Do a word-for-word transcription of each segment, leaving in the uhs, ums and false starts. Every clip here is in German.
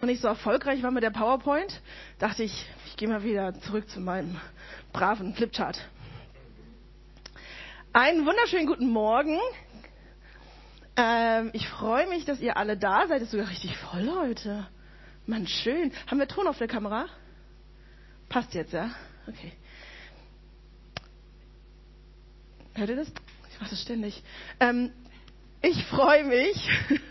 nicht so erfolgreich war mit der PowerPoint, dachte ich, ich gehe mal wieder zurück zu meinem braven Flipchart. Einen wunderschönen guten Morgen. Ähm, ich freue mich, dass ihr alle da seid. Es ist sogar richtig voll heute. Mann, schön. Haben wir Ton auf der Kamera? Passt jetzt, ja? Okay. Hört ihr das? Ich mache das ständig. Ähm, ich freue mich,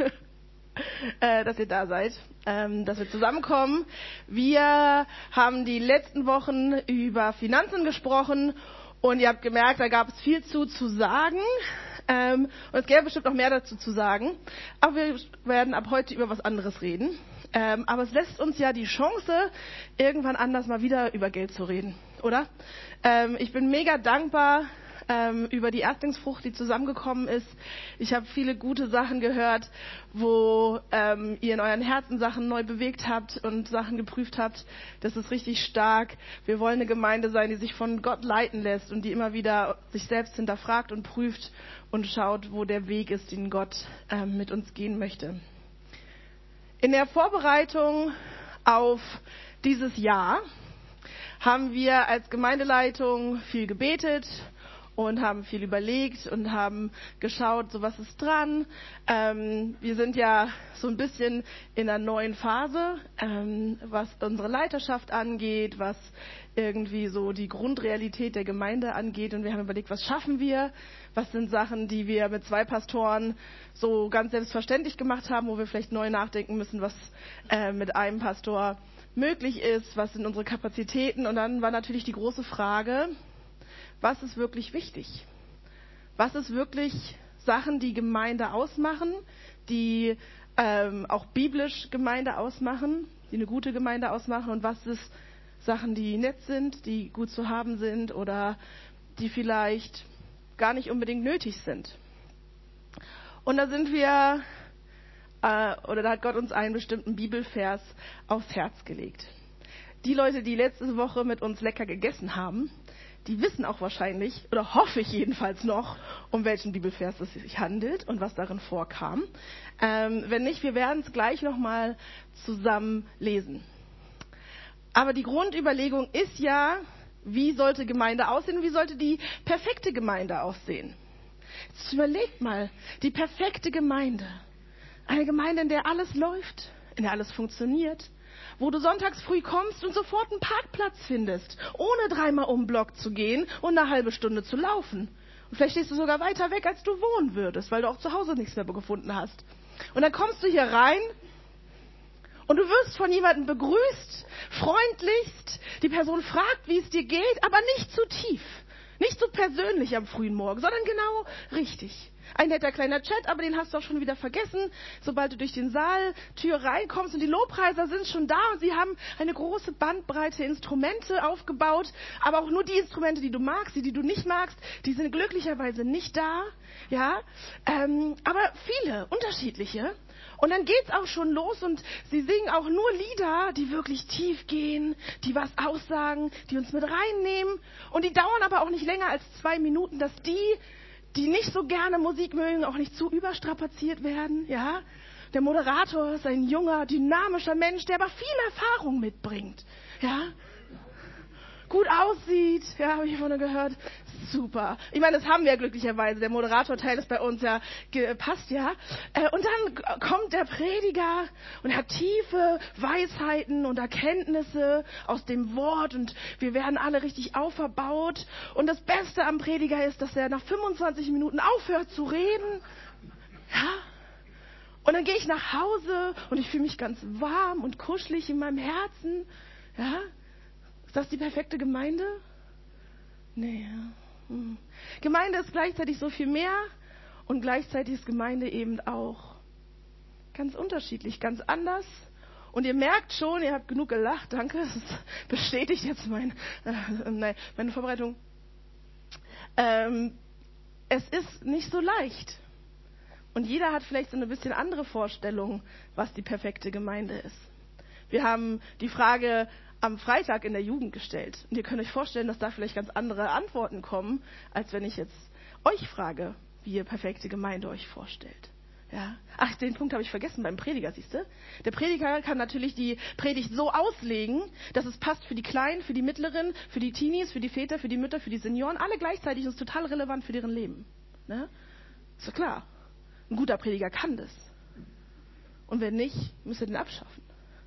äh, dass ihr da seid, ähm, dass wir zusammenkommen. Wir haben die letzten Wochen über Finanzen gesprochen und ihr habt gemerkt, da gab es viel zu zu sagen. Ähm, und es gäbe bestimmt noch mehr dazu zu sagen. Aber wir werden ab heute über was anderes reden. Ähm, aber es lässt uns ja die Chance, irgendwann anders mal wieder über Geld zu reden, oder? Ähm, ich bin mega dankbar ähm, über die Erstlingsfrucht, die zusammengekommen ist. Ich habe viele gute Sachen gehört, wo ähm, ihr in euren Herzen Sachen neu bewegt habt und Sachen geprüft habt. Das ist richtig stark. Wir wollen eine Gemeinde sein, die sich von Gott leiten lässt und die immer wieder sich selbst hinterfragt und prüft und schaut, wo der Weg ist, den Gott ähm, mit uns gehen möchte. In der Vorbereitung auf dieses Jahr haben wir als Gemeindeleitung viel gebetet und haben viel überlegt und haben geschaut, so was ist dran. Ähm, wir sind ja so ein bisschen in einer neuen Phase, ähm, was unsere Leiterschaft angeht, was irgendwie so die Grundrealität der Gemeinde angeht. Und wir haben überlegt, was schaffen wir? Was sind Sachen, die wir mit zwei Pastoren so ganz selbstverständlich gemacht haben, wo wir vielleicht neu nachdenken müssen, was äh, mit einem Pastor möglich ist, was sind unsere Kapazitäten. Und dann war natürlich die große Frage, was ist wirklich wichtig? Was ist wirklich Sachen, die Gemeinde ausmachen, die ähm, auch biblisch Gemeinde ausmachen, die eine gute Gemeinde ausmachen? Und was ist Sachen, die nett sind, die gut zu haben sind oder die vielleicht gar nicht unbedingt nötig sind? Und da sind wir, äh, oder da hat Gott uns einen bestimmten Bibelvers aufs Herz gelegt. Die Leute, die letzte Woche mit uns lecker gegessen haben, die wissen auch wahrscheinlich, oder hoffe ich jedenfalls noch, um welchen Bibelvers es sich handelt und was darin vorkam. Ähm, wenn nicht, wir werden es gleich nochmal zusammen lesen. Aber die Grundüberlegung ist ja, wie sollte Gemeinde aussehen und wie sollte die perfekte Gemeinde aussehen? Jetzt überlegt mal, die perfekte Gemeinde. Eine Gemeinde, in der alles läuft, in der alles funktioniert, wo du sonntags früh kommst und sofort einen Parkplatz findest, ohne dreimal um den Block zu gehen und eine halbe Stunde zu laufen. Und vielleicht stehst du sogar weiter weg, als du wohnen würdest, weil du auch zu Hause nichts mehr gefunden hast. Und dann kommst du hier rein und du wirst von jemandem begrüßt, freundlichst. Die Person fragt, wie es dir geht, aber nicht zu tief, nicht so persönlich am frühen Morgen, sondern genau richtig. Ein netter kleiner Chat, aber den hast du auch schon wieder vergessen, sobald du durch den Saaltür reinkommst und die Lobpreiser sind schon da und sie haben eine große Bandbreite Instrumente aufgebaut, aber auch nur die Instrumente, die du magst, die, die du nicht magst, die sind glücklicherweise nicht da, ja, ähm, aber viele, unterschiedliche. Und dann geht's auch schon los und sie singen auch nur Lieder, die wirklich tief gehen, die was aussagen, die uns mit reinnehmen und die dauern aber auch nicht länger als zwei Minuten, dass die, die nicht so gerne Musik mögen, auch nicht zu überstrapaziert werden, ja. Der Moderator ist ein junger, dynamischer Mensch, der aber viel Erfahrung mitbringt, ja. Gut aussieht, ja, habe ich vorhin gehört. Super. Ich meine, das haben wir ja glücklicherweise. Der Moderatorteil ist bei uns ja passt, ja. Und dann kommt der Prediger und er hat tiefe Weisheiten und Erkenntnisse aus dem Wort und wir werden alle richtig auferbaut. Und das Beste am Prediger ist, dass er nach fünfundzwanzig Minuten aufhört zu reden. Ja. Und dann gehe ich nach Hause und ich fühle mich ganz warm und kuschelig in meinem Herzen. Ja. Ist das die perfekte Gemeinde? Nee. Hm. Gemeinde ist gleichzeitig so viel mehr und gleichzeitig ist Gemeinde eben auch ganz unterschiedlich, ganz anders. Und ihr merkt schon, ihr habt genug gelacht, danke, das bestätigt jetzt mein, äh, nein, meine Vorbereitung. Ähm, es ist nicht so leicht. Und jeder hat vielleicht so eine bisschen andere Vorstellung, was die perfekte Gemeinde ist. Wir haben die Frage am Freitag in der Jugend gestellt. Und ihr könnt euch vorstellen, dass da vielleicht ganz andere Antworten kommen, als wenn ich jetzt euch frage, wie ihr perfekte Gemeinde euch vorstellt. Ja. Ach, den Punkt habe ich vergessen beim Prediger, siehst du? Der Prediger kann natürlich die Predigt so auslegen, dass es passt für die Kleinen, für die Mittleren, für die Teenies, für die Väter, für die Mütter, für die Senioren, alle gleichzeitig und ist total relevant für deren Leben. Ne? Ist doch klar. Ein guter Prediger kann das. Und wenn nicht, müsst ihr den abschaffen.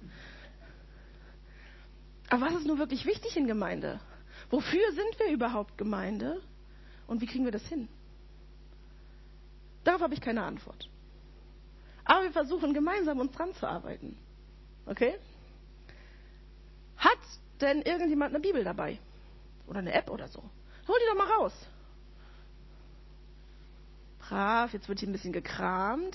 Aber was ist nun wirklich wichtig in Gemeinde? Wofür sind wir überhaupt Gemeinde? Und wie kriegen wir das hin? Darauf habe ich keine Antwort. Aber wir versuchen gemeinsam uns dran zu arbeiten. Okay? Hat denn irgendjemand eine Bibel dabei? Oder eine App oder so? Hol die doch mal raus. Brav, jetzt wird hier ein bisschen gekramt.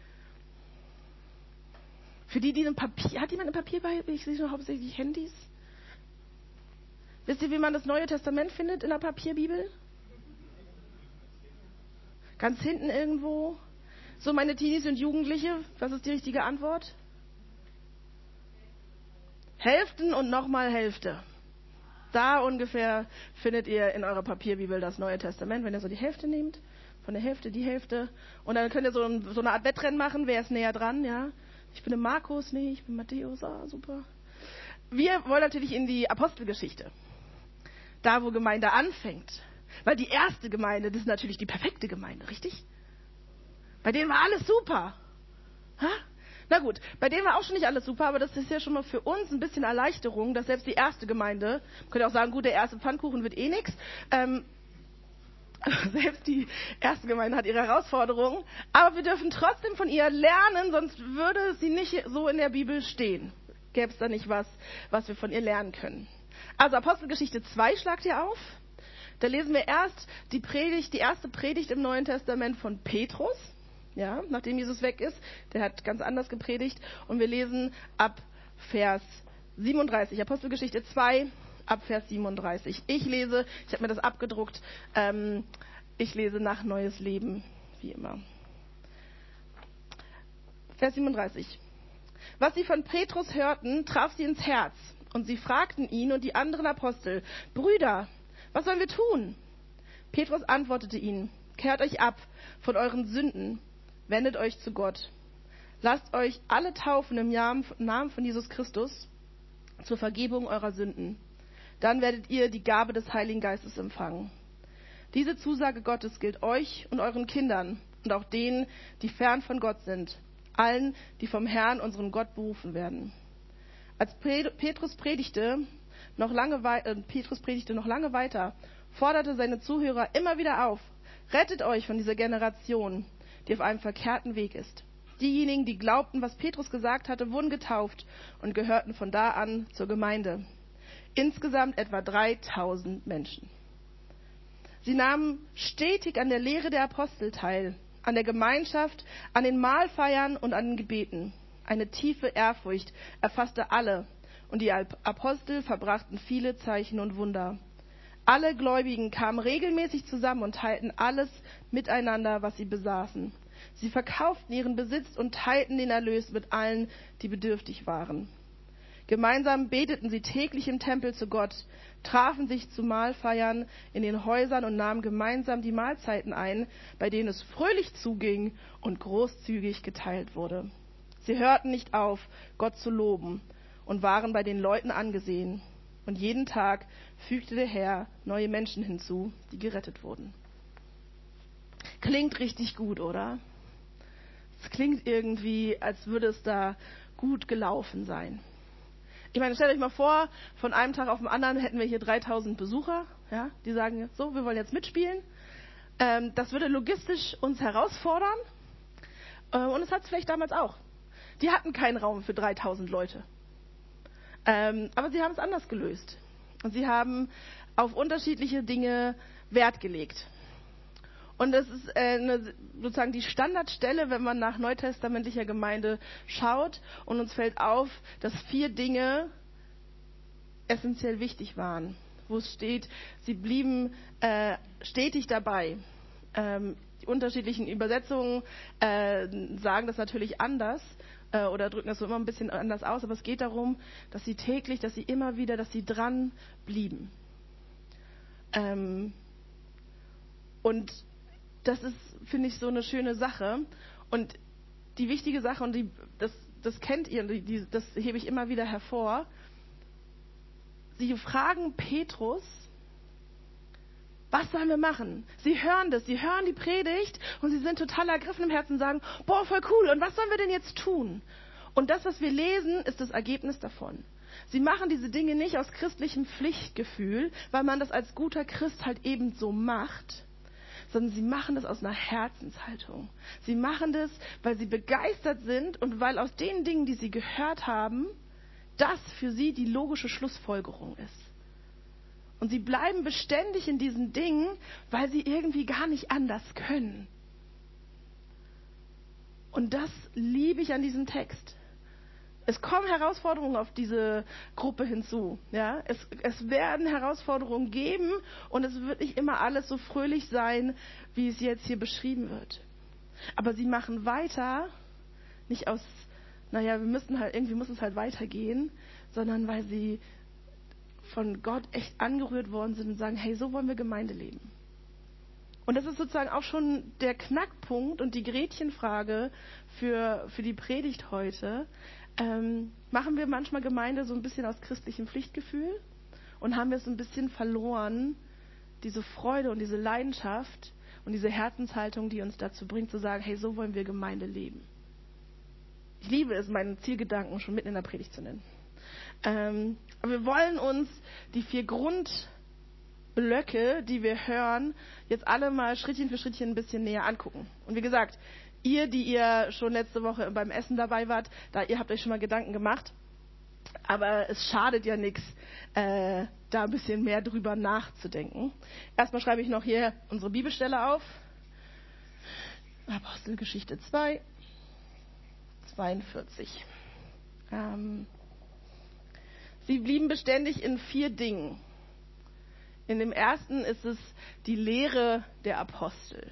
Für die, die ein Papier... Hat jemand ein Papier bei? Ich sehe nur hauptsächlich Handys. Wisst ihr, wie man das Neue Testament findet in der Papierbibel? Ganz hinten irgendwo. So, meine Teenies und Jugendliche, was ist die richtige Antwort? Hälften und nochmal Hälfte. Da ungefähr findet ihr in eurer Papierbibel das Neue Testament, wenn ihr so die Hälfte nehmt, von der Hälfte die Hälfte. Und dann könnt ihr so, ein, so eine Art Wettrennen machen, wer ist näher dran, ja? Ich bin im Markus, nee, ich bin Matthäus, ah, super. Wir wollen natürlich in die Apostelgeschichte. Da, wo Gemeinde anfängt. Weil die erste Gemeinde, das ist natürlich die perfekte Gemeinde, richtig? Bei denen war alles super. Ha? Na gut, bei denen war auch schon nicht alles super, aber das ist ja schon mal für uns ein bisschen Erleichterung, dass selbst die erste Gemeinde, könnt ihr auch sagen, gut, der erste Pfannkuchen wird eh nix. Ähm, selbst die erste Gemeinde hat ihre Herausforderungen, aber wir dürfen trotzdem von ihr lernen, sonst würde sie nicht so in der Bibel stehen. Gäbe es da nicht was, was wir von ihr lernen können. Also Apostelgeschichte zwei schlagt ihr auf. Da lesen wir erst die Predigt, die erste Predigt im Neuen Testament von Petrus. Ja, nachdem Jesus weg ist, der hat ganz anders gepredigt. Und wir lesen ab Vers siebenunddreißig, Apostelgeschichte zwei, ab Vers siebenunddreißig. Ich lese, ich habe mir das abgedruckt, ähm, ich lese nach Neues Leben, wie immer. Vers siebenunddreißig. Was sie von Petrus hörten, traf sie ins Herz. Und sie fragten ihn und die anderen Apostel, Brüder, was sollen wir tun? Petrus antwortete ihnen, kehrt euch ab von euren Sünden, wendet euch zu Gott. Lasst euch alle taufen im Namen von Jesus Christus zur Vergebung eurer Sünden. Dann werdet ihr die Gabe des Heiligen Geistes empfangen. Diese Zusage Gottes gilt euch und euren Kindern und auch denen, die fern von Gott sind, allen, die vom Herrn, unserem Gott, berufen werden. Als Petrus predigte, noch lange, äh, Petrus predigte noch lange weiter, forderte seine Zuhörer immer wieder auf, rettet euch von dieser Generation, die auf einem verkehrten Weg ist. Diejenigen, die glaubten, was Petrus gesagt hatte, wurden getauft und gehörten von da an zur Gemeinde. Insgesamt etwa dreitausend Menschen. Sie nahmen stetig an der Lehre der Apostel teil, an der Gemeinschaft, an den Mahlfeiern und an den Gebeten. Eine tiefe Ehrfurcht erfasste alle, und die Apostel verbrachten viele Zeichen und Wunder. Alle Gläubigen kamen regelmäßig zusammen und teilten alles miteinander, was sie besaßen. Sie verkauften ihren Besitz und teilten den Erlös mit allen, die bedürftig waren. Gemeinsam beteten sie täglich im Tempel zu Gott, trafen sich zu Mahlfeiern in den Häusern und nahmen gemeinsam die Mahlzeiten ein, bei denen es fröhlich zuging und großzügig geteilt wurde. Sie hörten nicht auf, Gott zu loben und waren bei den Leuten angesehen. Und jeden Tag fügte der Herr neue Menschen hinzu, die gerettet wurden. Klingt richtig gut, oder? Es klingt irgendwie, als würde es da gut gelaufen sein. Ich meine, stellt euch mal vor, von einem Tag auf den anderen hätten wir hier dreitausend Besucher, ja, die sagen jetzt so, wir wollen jetzt mitspielen. Ähm, das würde logistisch uns herausfordern. Äh, und es hat es vielleicht damals auch. Die hatten keinen Raum für dreitausend Leute. Ähm, aber sie haben es anders gelöst. Und sie haben auf unterschiedliche Dinge Wert gelegt. Und das ist äh, eine, sozusagen die Standardstelle, wenn man nach neutestamentlicher Gemeinde schaut. Und uns fällt auf, dass vier Dinge essentiell wichtig waren. Wo es steht, sie blieben äh, stetig dabei. Ähm, die unterschiedlichen Übersetzungen äh, sagen das natürlich anders äh, oder drücken das so immer ein bisschen anders aus. Aber es geht darum, dass sie täglich, dass sie immer wieder, dass sie dran blieben. Ähm, und das ist, finde ich, so eine schöne Sache. Und die wichtige Sache und die, das, das kennt ihr, die, die, das hebe ich immer wieder hervor. Sie fragen Petrus, was sollen wir machen? Sie hören das, sie hören die Predigt und sie sind total ergriffen im Herzen und sagen, boah, voll cool, und was sollen wir denn jetzt tun? Und das, was wir lesen, ist das Ergebnis davon. Sie machen diese Dinge nicht aus christlichem Pflichtgefühl, weil man das als guter Christ halt eben so macht, sondern sie machen das aus einer Herzenshaltung. Sie machen das, weil sie begeistert sind und weil aus den Dingen, die sie gehört haben, das für sie die logische Schlussfolgerung ist. Und sie bleiben beständig in diesen Dingen, weil sie irgendwie gar nicht anders können. Und das liebe ich an diesem Text. Es kommen Herausforderungen auf diese Gruppe hinzu. Ja? Es, es werden Herausforderungen geben und es wird nicht immer alles so fröhlich sein, wie es jetzt hier beschrieben wird. Aber sie machen weiter, nicht aus, naja, wir müssen halt, irgendwie muss es halt weitergehen, sondern weil sie von Gott echt angerührt worden sind und sagen, hey, so wollen wir Gemeinde leben. Und das ist sozusagen auch schon der Knackpunkt und die Gretchenfrage für, für die Predigt heute. Ähm, machen wir manchmal Gemeinde so ein bisschen aus christlichem Pflichtgefühl und haben wir es ein bisschen verloren, diese Freude und diese Leidenschaft und diese Herzenshaltung, die uns dazu bringt, zu sagen, hey, so wollen wir Gemeinde leben. Ich liebe es, meinen Zielgedanken schon mitten in der Predigt zu nennen. Ähm, aber wir wollen uns die vier Grundblöcke, die wir hören, jetzt alle mal Schrittchen für Schrittchen ein bisschen näher angucken. Und wie gesagt, ihr, die ihr schon letzte Woche beim Essen dabei wart, da ihr habt euch schon mal Gedanken gemacht. Aber es schadet ja nichts, äh, da ein bisschen mehr drüber nachzudenken. Erstmal schreibe ich noch hier unsere Bibelstelle auf. Apostelgeschichte zwei, zweiundvierzig. Ähm, Sie blieben beständig in vier Dingen. In dem ersten ist es die Lehre der Apostel.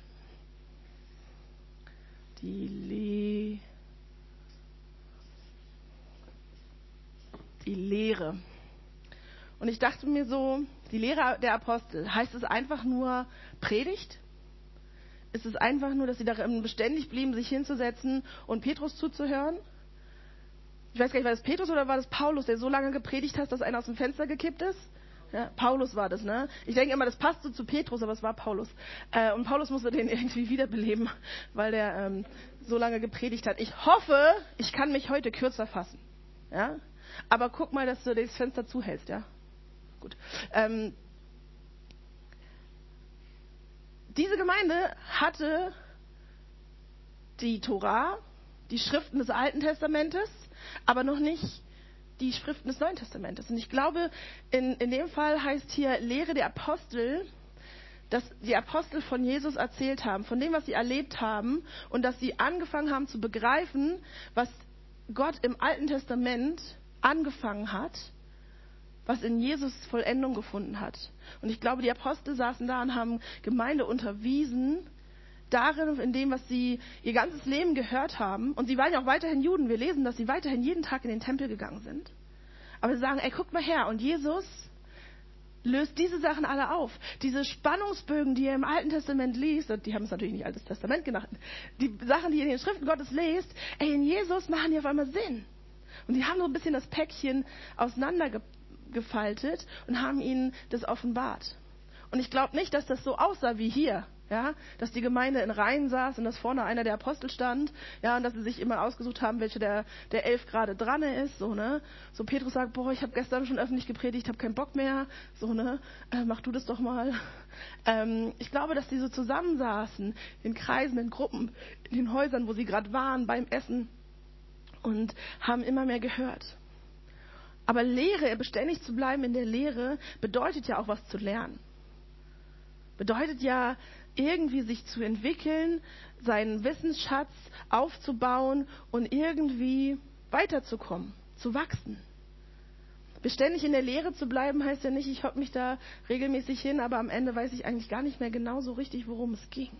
Die, Le- die Lehre. Und ich dachte mir so, die Lehre der Apostel, heißt es einfach nur Predigt? Ist es einfach nur, dass sie darin beständig blieben, sich hinzusetzen und Petrus zuzuhören? Ich weiß gar nicht, war das Petrus oder war das Paulus, der so lange gepredigt hat, dass einer aus dem Fenster gekippt ist? Ja, Paulus war das, ne? Ich denke immer, das passt so zu Petrus, aber es war Paulus. Äh, und Paulus musste den irgendwie wiederbeleben, weil der ähm, so lange gepredigt hat. Ich hoffe, ich kann mich heute kürzer fassen. Ja? Aber guck mal, dass du das Fenster zuhältst, ja? Gut. Ähm, diese Gemeinde hatte die Tora, die Schriften des Alten Testamentes, aber noch nicht die Schriften des Neuen Testamentes. Und ich glaube, in, in dem Fall heißt hier Lehre der Apostel, dass die Apostel von Jesus erzählt haben, von dem, was sie erlebt haben und dass sie angefangen haben zu begreifen, was Gott im Alten Testament angefangen hat, was in Jesus Vollendung gefunden hat. Und ich glaube, die Apostel saßen da und haben Gemeinde unterwiesen, darin, in dem, was sie ihr ganzes Leben gehört haben. Und sie waren ja auch weiterhin Juden. Wir lesen, dass sie weiterhin jeden Tag in den Tempel gegangen sind. Aber sie sagen, ey, guckt mal her. Und Jesus löst diese Sachen alle auf. Diese Spannungsbögen, die ihr im Alten Testament liest, und die haben es natürlich nicht Altes Testament genannt, die Sachen, die ihr in den Schriften Gottes lest, ey, in Jesus machen die auf einmal Sinn. Und sie haben so ein bisschen das Päckchen auseinandergefaltet und haben ihnen das offenbart. Und ich glaube nicht, dass das so aussah wie hier. Ja, dass die Gemeinde in Reihen saß und dass vorne einer der Apostel stand, ja, und dass sie sich immer ausgesucht haben, welche der, der elf gerade dran ist, so, ne. So Petrus sagt, boah, ich habe gestern schon öffentlich gepredigt, habe keinen Bock mehr, so, ne, äh, mach du das doch mal. Ähm, ich glaube, dass die so zusammensaßen, in Kreisen, in Gruppen, in den Häusern, wo sie gerade waren, beim Essen und haben immer mehr gehört. Aber Lehre, beständig zu bleiben in der Lehre, bedeutet ja auch was zu lernen. Bedeutet ja, irgendwie sich zu entwickeln, seinen Wissensschatz aufzubauen und irgendwie weiterzukommen, zu wachsen. Beständig in der Lehre zu bleiben, heißt ja nicht, ich hocke mich da regelmäßig hin, aber am Ende weiß ich eigentlich gar nicht mehr genau so richtig, worum es ging.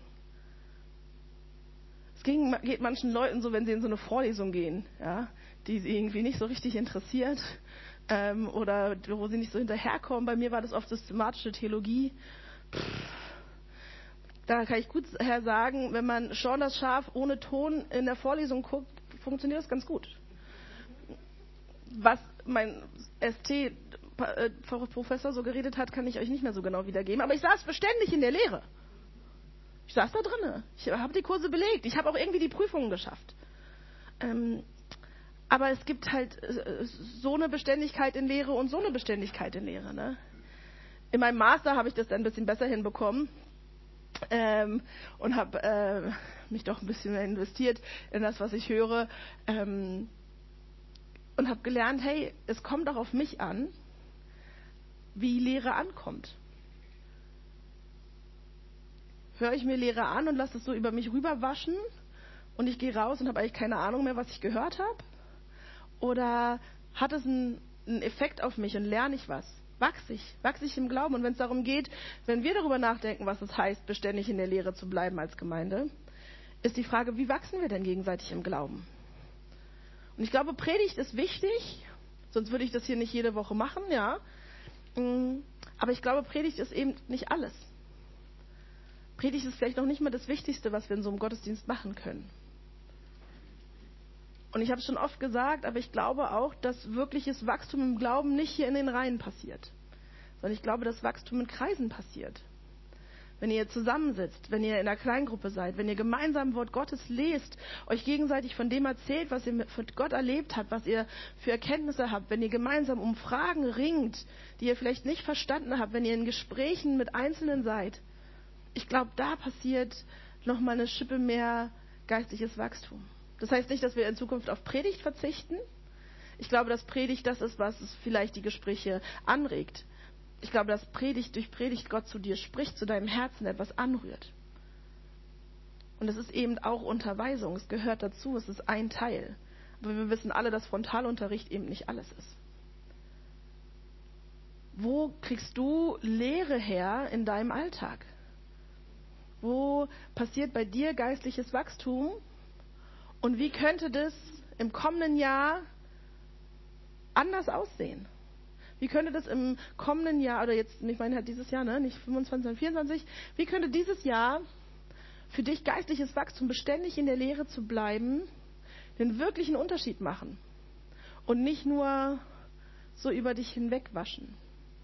Es ging, geht manchen Leuten so, wenn sie in so eine Vorlesung gehen, ja, die sie irgendwie nicht so richtig interessiert ähm, oder wo sie nicht so hinterherkommen. Bei mir war das oft systematische Theologie. Pff, Da kann ich gut her sagen, wenn man Shaun das Schaf ohne Ton in der Vorlesung guckt, funktioniert das ganz gut. Was mein S T-Professor so geredet hat, kann ich euch nicht mehr so genau wiedergeben. Aber ich saß beständig in der Lehre. Ich saß da drinne. Ich habe die Kurse belegt. Ich habe auch irgendwie die Prüfungen geschafft. Ähm, aber es gibt halt äh, so eine Beständigkeit in Lehre und so eine Beständigkeit in Lehre. Ne? In meinem Master habe ich das dann ein bisschen besser hinbekommen. Ähm, und habe äh, mich doch ein bisschen mehr investiert in das, was ich höre. Ähm, und habe gelernt, hey, es kommt auch auf mich an, wie Lehre ankommt. Höre ich mir Lehre an und lasse es so über mich rüberwaschen und ich gehe raus und habe eigentlich keine Ahnung mehr, was ich gehört habe? Oder hat es einen, einen Effekt auf mich und lerne ich was? Wachse ich, wachse ich im Glauben. Und wenn es darum geht, wenn wir darüber nachdenken, was es heißt, beständig in der Lehre zu bleiben als Gemeinde, ist die Frage, wie wachsen wir denn gegenseitig im Glauben? Und ich glaube, Predigt ist wichtig, sonst würde ich das hier nicht jede Woche machen, ja. Aber ich glaube, Predigt ist eben nicht alles. Predigt ist vielleicht noch nicht mal das Wichtigste, was wir in so einem Gottesdienst machen können. Und ich habe es schon oft gesagt, aber ich glaube auch, dass wirkliches Wachstum im Glauben nicht hier in den Reihen passiert, sondern ich glaube, dass Wachstum in Kreisen passiert. Wenn ihr zusammensitzt, wenn ihr in einer Kleingruppe seid, wenn ihr gemeinsam Wort Gottes lest, euch gegenseitig von dem erzählt, was ihr mit Gott erlebt habt, was ihr für Erkenntnisse habt, wenn ihr gemeinsam um Fragen ringt, die ihr vielleicht nicht verstanden habt, wenn ihr in Gesprächen mit Einzelnen seid, ich glaube, da passiert nochmal eine Schippe mehr geistliches Wachstum. Das heißt nicht, dass wir in Zukunft auf Predigt verzichten. Ich glaube, dass Predigt das ist, was es vielleicht die Gespräche anregt. Ich glaube, dass Predigt durch Predigt Gott zu dir spricht, zu deinem Herzen etwas anrührt. Und es ist eben auch Unterweisung. Es gehört dazu, es ist ein Teil. Aber wir wissen alle, dass Frontalunterricht eben nicht alles ist. Wo kriegst du Lehre her in deinem Alltag? Wo passiert bei dir geistliches Wachstum? Und wie könnte das im kommenden Jahr anders aussehen? Wie könnte das im kommenden Jahr, oder jetzt, ich meine halt dieses Jahr, ne, nicht fünfundzwanzig, sondern vierundzwanzig, wie könnte dieses Jahr für dich geistliches Wachstum, beständig in der Lehre zu bleiben, den wirklichen Unterschied machen? Und nicht nur so über dich hinwegwaschen.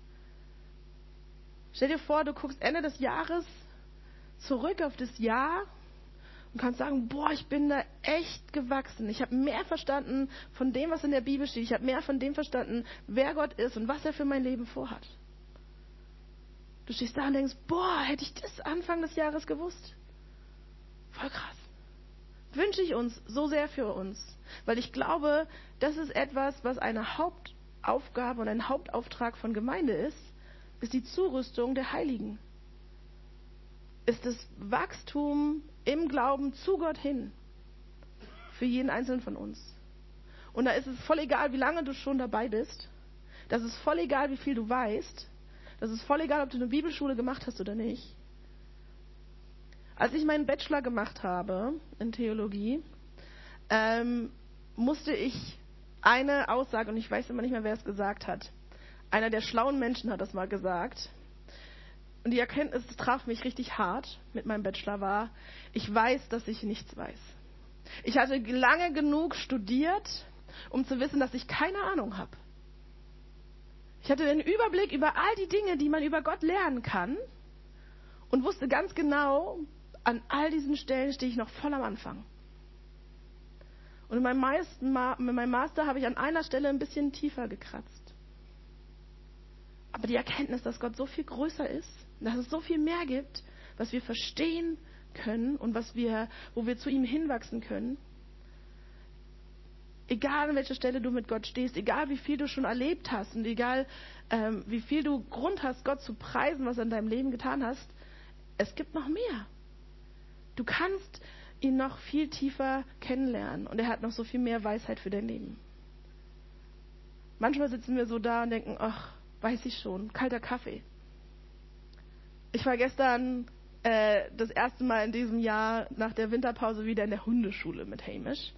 Stell dir vor, du guckst Ende des Jahres zurück auf das Jahr und kannst sagen, boah, ich bin da echt gewachsen. Ich habe mehr verstanden von dem, was in der Bibel steht. Ich habe mehr von dem verstanden, wer Gott ist und was er für mein Leben vorhat. Du stehst da und denkst, boah, hätte ich das Anfang des Jahres gewusst. Voll krass. Wünsche ich uns so sehr für uns. Weil ich glaube, das ist etwas, was eine Hauptaufgabe und ein Hauptauftrag von Gemeinde ist, ist die Zurüstung der Heiligen. Ist das Wachstum im Glauben zu Gott hin. Für jeden Einzelnen von uns. Und da ist es voll egal, wie lange du schon dabei bist. Das ist voll egal, wie viel du weißt. Das ist voll egal, ob du eine Bibelschule gemacht hast oder nicht. Als ich meinen Bachelor gemacht habe in Theologie, ähm, musste ich eine Aussage, und ich weiß immer nicht mehr, wer es gesagt hat. Einer der schlauen Menschen hat das mal gesagt. Und die Erkenntnis, das traf mich richtig hart mit meinem Bachelor, war, ich weiß, dass ich nichts weiß. Ich hatte lange genug studiert, um zu wissen, dass ich keine Ahnung habe. Ich hatte den Überblick über all die Dinge, die man über Gott lernen kann und wusste ganz genau, an all diesen Stellen stehe ich noch voll am Anfang. Und in meinem, meisten, in meinem Master habe ich an einer Stelle ein bisschen tiefer gekratzt. Aber die Erkenntnis, dass Gott so viel größer ist, dass es so viel mehr gibt, was wir verstehen können und was wir, wo wir zu ihm hinwachsen können. Egal an welcher Stelle du mit Gott stehst, egal wie viel du schon erlebt hast und egal ähm, wie viel du Grund hast, Gott zu preisen, was er in deinem Leben getan hast, es gibt noch mehr. Du kannst ihn noch viel tiefer kennenlernen und er hat noch so viel mehr Weisheit für dein Leben. Manchmal sitzen wir so da und denken, ach, weiß ich schon, kalter Kaffee. Ich war gestern äh, das erste Mal in diesem Jahr nach der Winterpause wieder in der Hundeschule mit Hamish.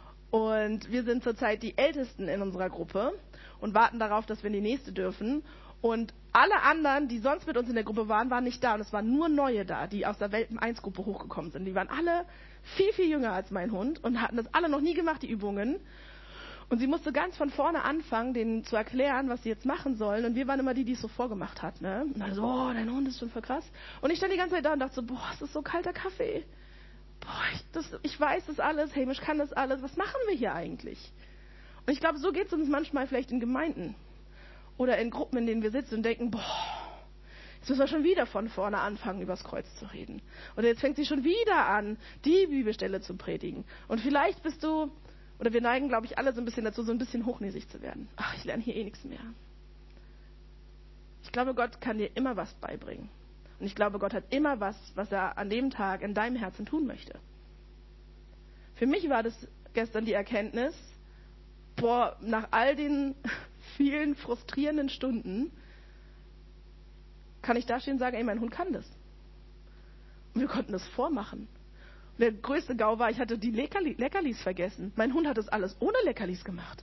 Und wir sind zurzeit die Ältesten in unserer Gruppe und warten darauf, dass wir in die nächste dürfen. Und alle anderen, die sonst mit uns in der Gruppe waren, waren nicht da. Und es waren nur Neue da, die aus der Welpen eins Gruppe hochgekommen sind. Die waren alle viel, viel jünger als mein Hund und hatten das alle noch nie gemacht, die Übungen. Und sie musste ganz von vorne anfangen, denen zu erklären, was sie jetzt machen sollen. Und wir waren immer die, die es so vorgemacht hat. Ne? Und dann so, oh, dein Hund ist schon voll krass. Und ich stand die ganze Zeit da und dachte so, boah, es ist so kalter Kaffee. Boah, ich, das, ich weiß das alles, Hamish kann das alles. Was machen wir hier eigentlich? Und ich glaube, so geht es uns manchmal vielleicht in Gemeinden oder in Gruppen, in denen wir sitzen und denken, boah, jetzt müssen wir schon wieder von vorne anfangen, übers Kreuz zu reden. Oder jetzt fängt sie schon wieder an, die Bibelstelle zu predigen. Und vielleicht bist du, oder wir neigen, glaube ich, alle so ein bisschen dazu, so ein bisschen hochnäsig zu werden. Ach, ich lerne hier eh nichts mehr. Ich glaube, Gott kann dir immer was beibringen. Und ich glaube, Gott hat immer was, was er an dem Tag in deinem Herzen tun möchte. Für mich war das gestern die Erkenntnis, boah, nach all den vielen frustrierenden Stunden kann ich da stehen und sagen, ey, mein Hund kann das. Und wir konnten das vormachen. Und der größte GAU war, ich hatte die Leckerli- Leckerlis vergessen. Mein Hund hat das alles ohne Leckerlis gemacht.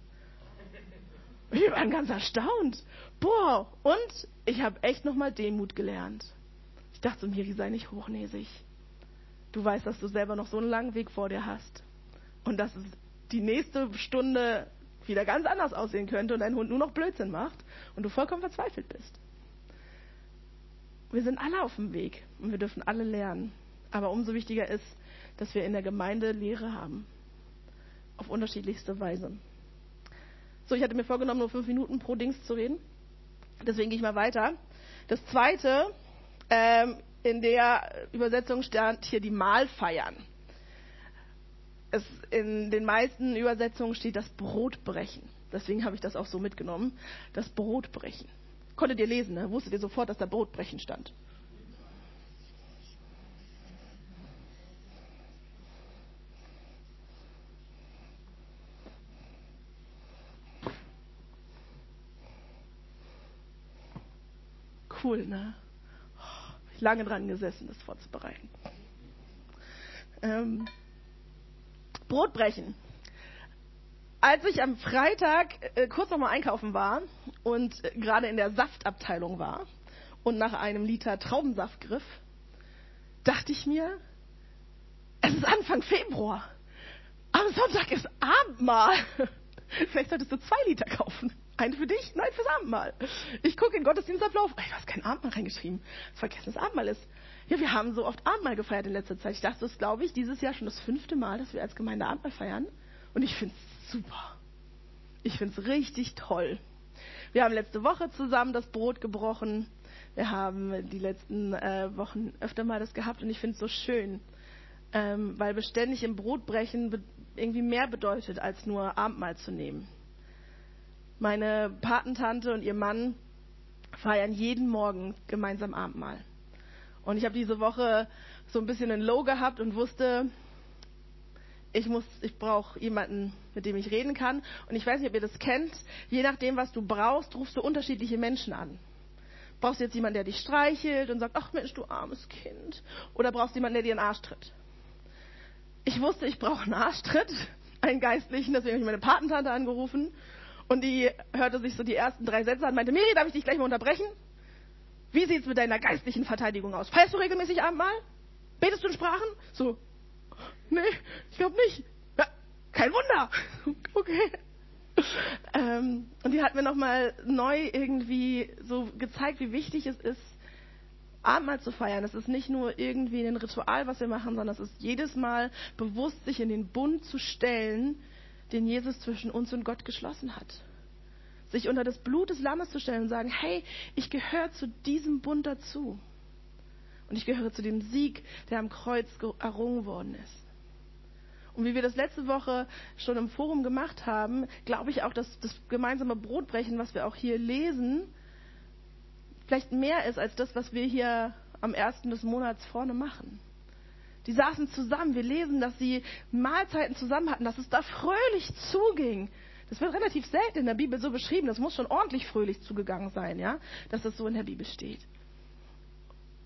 Wir waren ganz erstaunt. Boah, und ich habe echt nochmal Demut gelernt. Ich dachte so, Miri, sei nicht hochnäsig. Du weißt, dass du selber noch so einen langen Weg vor dir hast. Und dass es die nächste Stunde wieder ganz anders aussehen könnte und dein Hund nur noch Blödsinn macht und du vollkommen verzweifelt bist. Wir sind alle auf dem Weg und wir dürfen alle lernen. Aber umso wichtiger ist, dass wir in der Gemeinde Lehre haben. Auf unterschiedlichste Weise. So, ich hatte mir vorgenommen, nur fünf Minuten pro Dings zu reden. Deswegen gehe ich mal weiter. Das zweite, ähm, in der Übersetzung stand hier die Mahlfeiern. Es, in den meisten Übersetzungen steht das Brotbrechen. Deswegen habe ich das auch so mitgenommen. Das Brotbrechen. Konntet ihr lesen, ne? Wusstet ihr sofort, dass da Brotbrechen stand? Cool, ne? Oh, hab ich lange dran gesessen, das vorzubereiten. Ähm, Brotbrechen. Als ich am Freitag äh, kurz noch mal einkaufen war und äh, gerade in der Saftabteilung war und nach einem Liter Traubensaft griff, dachte ich mir, es ist Anfang Februar. Am Sonntag ist Abendmahl. Vielleicht solltest du zwei Liter kaufen. Einen für dich, nein, fürs Abendmahl. Ich gucke in Gottesdienstablauf. Ich habe kein Abendmahl reingeschrieben. Das vergessen, das Abendmahl ist. Ja, wir haben so oft Abendmahl gefeiert in letzter Zeit. Ich dachte, das ist, glaube ich, dieses Jahr schon das fünfte Mal, dass wir als Gemeinde Abendmahl feiern. Und ich finde es super. Ich finde es richtig toll. Wir haben letzte Woche zusammen das Brot gebrochen. Wir haben die letzten äh, Wochen öfter mal das gehabt. Und ich finde es so schön, ähm, weil beständig im Brotbrechen be- irgendwie mehr bedeutet, als nur Abendmahl zu nehmen. Meine Patentante und ihr Mann feiern jeden Morgen gemeinsam Abendmahl. Und ich habe diese Woche so ein bisschen einen Low gehabt und wusste, ich muss, ich brauche jemanden, mit dem ich reden kann. Und ich weiß nicht, ob ihr das kennt. Je nachdem, was du brauchst, rufst du unterschiedliche Menschen an. Brauchst du jetzt jemanden, der dich streichelt und sagt, ach Mensch, du armes Kind. Oder brauchst du jemanden, der dir einen Arsch tritt. Ich wusste, ich brauche einen Arschtritt, einen Geistlichen, deswegen habe ich meine Patentante angerufen. Und die hörte sich so die ersten drei Sätze an und meinte, Miri, darf ich dich gleich mal unterbrechen? Wie sieht's mit deiner geistlichen Verteidigung aus? Feierst du regelmäßig Abendmahl? Betest du in Sprachen? So, nee, ich glaube nicht. Ja, kein Wunder. Okay. Ähm, und die hat mir nochmal neu irgendwie so gezeigt, wie wichtig es ist, Abendmahl zu feiern. Es ist nicht nur irgendwie ein Ritual, was wir machen, sondern es ist jedes Mal bewusst, sich in den Bund zu stellen, den Jesus zwischen uns und Gott geschlossen hat. Sich unter das Blut des Lammes zu stellen und sagen, hey, ich gehöre zu diesem Bund dazu. Und ich gehöre zu dem Sieg, der am Kreuz errungen worden ist. Und wie wir das letzte Woche schon im Forum gemacht haben, glaube ich auch, dass das gemeinsame Brotbrechen, was wir auch hier lesen, vielleicht mehr ist als das, was wir hier am ersten des Monats vorne machen. Die saßen zusammen. Wir lesen, dass sie Mahlzeiten zusammen hatten, dass es da fröhlich zuging. Das wird relativ selten in der Bibel so beschrieben. Das muss schon ordentlich fröhlich zugegangen sein, ja, dass das so in der Bibel steht.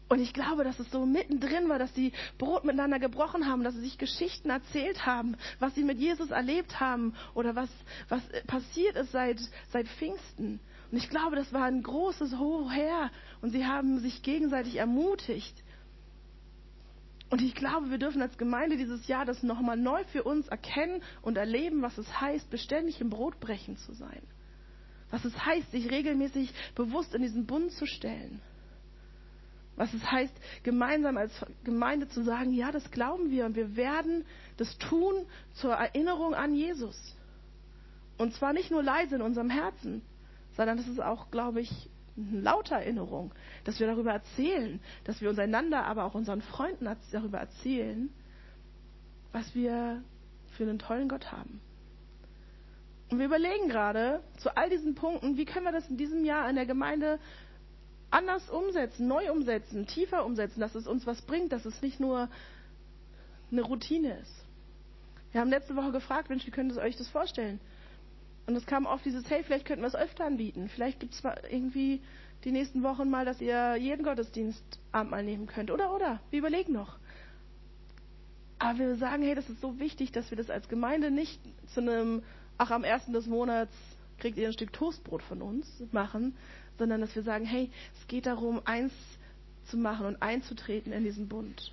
Und ich glaube, dass es so mittendrin war, dass sie Brot miteinander gebrochen haben, dass sie sich Geschichten erzählt haben, was sie mit Jesus erlebt haben oder was, was passiert ist seit, seit Pfingsten. Und ich glaube, das war ein großes Hoher und sie haben sich gegenseitig ermutigt. Und ich glaube, wir dürfen als Gemeinde dieses Jahr das nochmal neu für uns erkennen und erleben, was es heißt, beständig im Brotbrechen zu sein. Was es heißt, sich regelmäßig bewusst in diesen Bund zu stellen. Was es heißt, gemeinsam als Gemeinde zu sagen, ja, das glauben wir und wir werden das tun zur Erinnerung an Jesus. Und zwar nicht nur leise in unserem Herzen, sondern das ist auch, glaube ich, eine laute Erinnerung, dass wir darüber erzählen, dass wir uns einander, aber auch unseren Freunden darüber erzählen, was wir für einen tollen Gott haben. Und wir überlegen gerade zu all diesen Punkten, wie können wir das in diesem Jahr in der Gemeinde anders umsetzen, neu umsetzen, tiefer umsetzen, dass es uns was bringt, dass es nicht nur eine Routine ist. Wir haben letzte Woche gefragt, Mensch, wie könnt ihr euch das vorstellen? Und es kam oft dieses, hey, vielleicht könnten wir es öfter anbieten. Vielleicht gibt es irgendwie die nächsten Wochen mal, dass ihr jeden Gottesdienst Abendmahl nehmen könnt. Oder, oder, wir überlegen noch. Aber wir sagen, hey, das ist so wichtig, dass wir das als Gemeinde nicht zu einem, ach, am ersten des Monats kriegt ihr ein Stück Toastbrot von uns machen, sondern dass wir sagen, hey, es geht darum, eins zu machen und einzutreten in diesen Bund.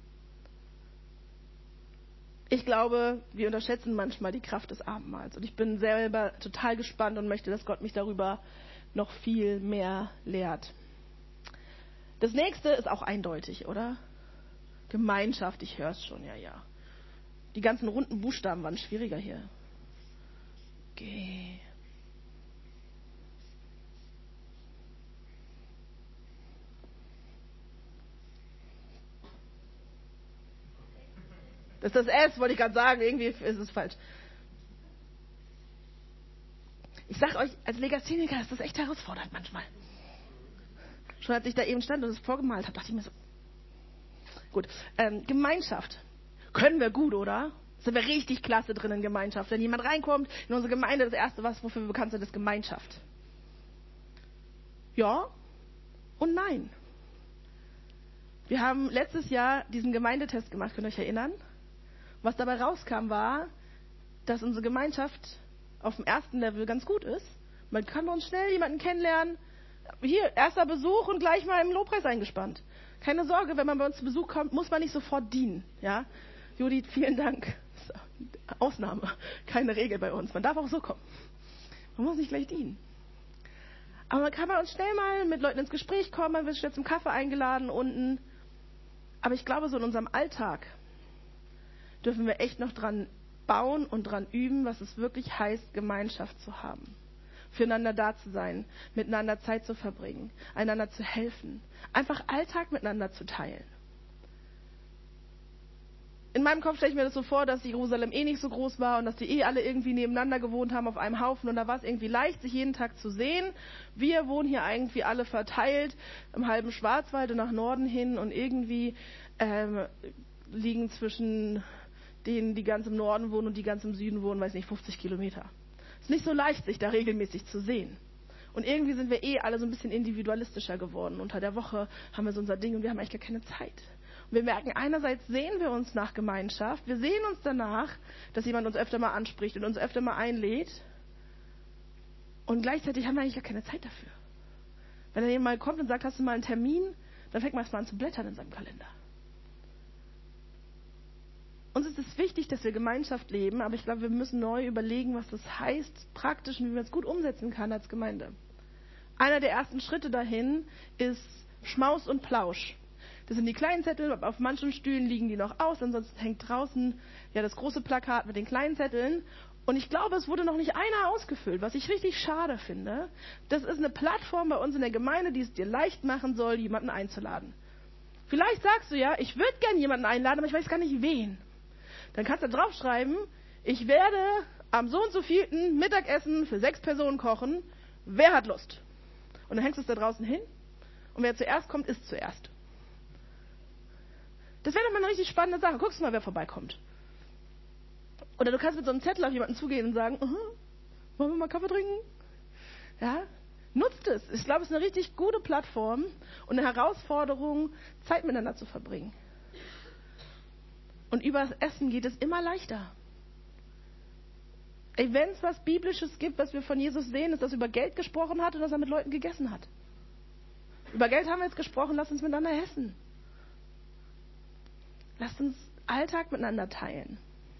Ich glaube, wir unterschätzen manchmal die Kraft des Abendmahls. Und ich bin selber total gespannt und möchte, dass Gott mich darüber noch viel mehr lehrt. Das nächste ist auch eindeutig, oder? Gemeinschaft, ich höre es schon, ja, ja. Die ganzen runden Buchstaben waren schwieriger hier. G. Das ist das S, wollte ich gerade sagen. Irgendwie ist es falsch. Ich sag euch, als Legastheniker ist das echt herausfordernd manchmal. Schon als ich da eben stand und es vorgemalt habe, dachte ich mir so, gut, ähm, Gemeinschaft. Können wir gut, oder? Sind wir richtig klasse drin in Gemeinschaft. Wenn jemand reinkommt in unsere Gemeinde, das Erste, was wofür wir bekannt sind, ist Gemeinschaft. Ja und nein. Wir haben letztes Jahr diesen Gemeindetest gemacht, könnt ihr euch erinnern? Was dabei rauskam, war, dass unsere Gemeinschaft auf dem ersten Level ganz gut ist. Man kann bei uns schnell jemanden kennenlernen. Hier, erster Besuch und gleich mal im Lobpreis eingespannt. Keine Sorge, wenn man bei uns zu Besuch kommt, muss man nicht sofort dienen. Ja? Judith, vielen Dank. Ausnahme, keine Regel bei uns. Man darf auch so kommen. Man muss nicht gleich dienen. Aber man kann bei uns schnell mal mit Leuten ins Gespräch kommen, man wird schnell zum Kaffee eingeladen unten. Aber ich glaube, so in unserem Alltag dürfen wir echt noch dran bauen und dran üben, was es wirklich heißt, Gemeinschaft zu haben. Füreinander da zu sein, miteinander Zeit zu verbringen, einander zu helfen, einfach Alltag miteinander zu teilen. In meinem Kopf stelle ich mir das so vor, dass Jerusalem eh nicht so groß war und dass die eh alle irgendwie nebeneinander gewohnt haben auf einem Haufen und da war es irgendwie leicht, sich jeden Tag zu sehen. Wir wohnen hier irgendwie alle verteilt im halben Schwarzwald und nach Norden hin und irgendwie ähm, liegen zwischen denen, die ganz im Norden wohnen und die ganz im Süden wohnen, weiß nicht, fünfzig Kilometer. Es ist nicht so leicht, sich da regelmäßig zu sehen. Und irgendwie sind wir eh alle so ein bisschen individualistischer geworden. Unter der Woche haben wir so unser Ding und wir haben eigentlich gar keine Zeit. Und wir merken, einerseits sehen wir uns nach Gemeinschaft, wir sehen uns danach, dass jemand uns öfter mal anspricht und uns öfter mal einlädt. Und gleichzeitig haben wir eigentlich gar keine Zeit dafür. Wenn dann jemand mal kommt und sagt, hast du mal einen Termin, dann fängt man erst mal an zu blättern in seinem Kalender. Uns ist es wichtig, dass wir Gemeinschaft leben, aber ich glaube, wir müssen neu überlegen, was das heißt praktisch und wie man es gut umsetzen kann als Gemeinde. Einer der ersten Schritte dahin ist Schmaus und Plausch. Das sind die kleinen Zettel, auf manchen Stühlen liegen die noch aus, ansonsten hängt draußen ja das große Plakat mit den kleinen Zetteln. Und ich glaube, es wurde noch nicht einer ausgefüllt, was ich richtig schade finde. Das ist eine Plattform bei uns in der Gemeinde, die es dir leicht machen soll, jemanden einzuladen. Vielleicht sagst du ja, ich würde gerne jemanden einladen, aber ich weiß gar nicht wen. Dann kannst du da draufschreiben, ich werde am so und so vielten Mittagessen für sechs Personen kochen. Wer hat Lust? Und dann hängst du es da draußen hin und wer zuerst kommt, isst zuerst. Das wäre doch mal eine richtig spannende Sache. Guckst du mal, wer vorbeikommt. Oder du kannst mit so einem Zettel auf jemanden zugehen und sagen, uh-huh, wollen wir mal Kaffee trinken? Ja? Nutzt es. Ich glaube, es ist eine richtig gute Plattform und eine Herausforderung, Zeit miteinander zu verbringen. Und über das Essen geht es immer leichter. Ey, wenn es was Biblisches gibt, was wir von Jesus sehen, ist, dass er über Geld gesprochen hat und dass er mit Leuten gegessen hat. Über Geld haben wir jetzt gesprochen, lasst uns miteinander essen. Lasst uns Alltag miteinander teilen.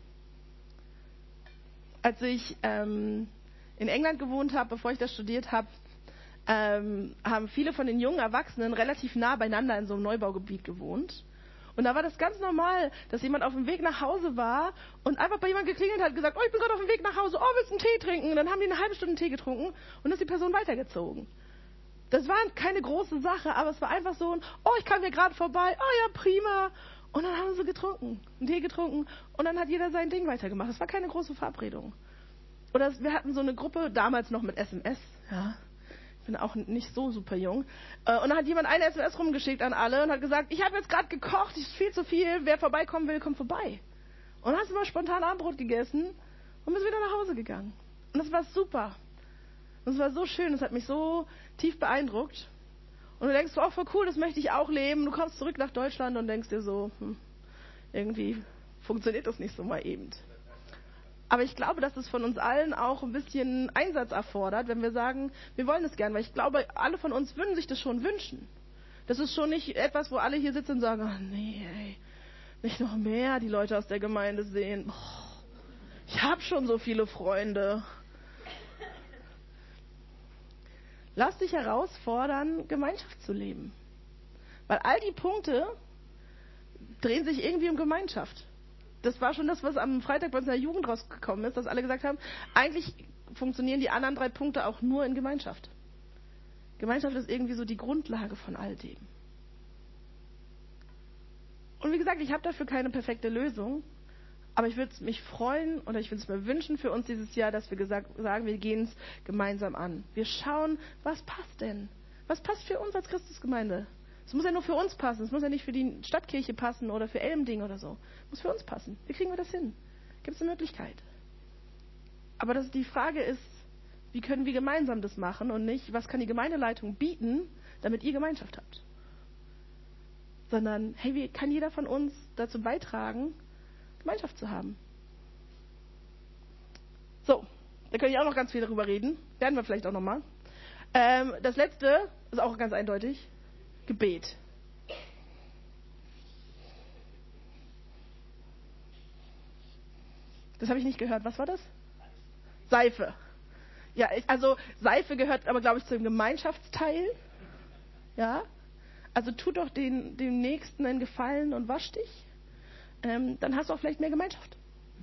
Als ich ähm, in England gewohnt habe, bevor ich das studiert habe, ähm, haben viele von den jungen Erwachsenen relativ nah beieinander in so einem Neubaugebiet gewohnt. Und da war das ganz normal, dass jemand auf dem Weg nach Hause war und einfach bei jemandem geklingelt hat und gesagt, oh, ich bin gerade auf dem Weg nach Hause, oh, willst du einen Tee trinken? Und dann haben die eine halbe Stunde Tee getrunken und dann ist die Person weitergezogen. Das war keine große Sache, aber es war einfach so ein, oh, ich kam hier gerade vorbei, oh ja, prima. Und dann haben sie getrunken, einen Tee getrunken und dann hat jeder sein Ding weitergemacht. Das war keine große Verabredung. Oder wir hatten so eine Gruppe, damals noch mit S M S, ja. Ich bin auch nicht so super jung. Und dann hat jemand eine S M S rumgeschickt an alle und hat gesagt, ich habe jetzt gerade gekocht, ist viel zu viel, wer vorbeikommen will, kommt vorbei. Und dann hast du mal spontan Abendbrot gegessen und bist wieder nach Hause gegangen. Und das war super. Und es war so schön, das hat mich so tief beeindruckt. Und du denkst, oh, voll cool, das möchte ich auch leben. Du kommst zurück nach Deutschland und denkst dir so, hm, irgendwie funktioniert das nicht so mal eben. Aber ich glaube, dass es von uns allen auch ein bisschen Einsatz erfordert, wenn wir sagen, wir wollen es gern. Weil ich glaube, alle von uns würden sich das schon wünschen. Das ist schon nicht etwas, wo alle hier sitzen und sagen, ach nee, ey, nicht noch mehr die Leute aus der Gemeinde sehen. Boah, ich habe schon so viele Freunde. Lass dich herausfordern, Gemeinschaft zu leben. Weil all die Punkte drehen sich irgendwie um Gemeinschaft. Das war schon das, was am Freitag bei uns in der Jugend rausgekommen ist, dass alle gesagt haben, eigentlich funktionieren die anderen drei Punkte auch nur in Gemeinschaft. Gemeinschaft ist irgendwie so die Grundlage von all dem. Und wie gesagt, ich habe dafür keine perfekte Lösung, aber ich würde mich freuen oder ich würde es mir wünschen für uns dieses Jahr, dass wir gesagt, sagen, wir gehen es gemeinsam an. Wir schauen, was passt denn? Was passt für uns als Christusgemeinde? Es muss ja nur für uns passen. Es muss ja nicht für die Stadtkirche passen oder für Elmding oder so. Es muss für uns passen. Wie kriegen wir das hin? Gibt es eine Möglichkeit? Aber das, die Frage ist, wie können wir gemeinsam das machen und nicht, was kann die Gemeindeleitung bieten, damit ihr Gemeinschaft habt? Sondern, hey, wie kann jeder von uns dazu beitragen, Gemeinschaft zu haben? So, da können wir auch noch ganz viel darüber reden. Werden wir vielleicht auch nochmal. Ähm, das letzte ist auch ganz eindeutig. Gebet. Das habe ich nicht gehört. Was war das? Seife. Ja, ich, also Seife gehört aber, glaube ich, zu dem Gemeinschaftsteil. Ja. Also tu doch den, dem Nächsten einen Gefallen und wasch dich. Ähm, dann hast du auch vielleicht mehr Gemeinschaft.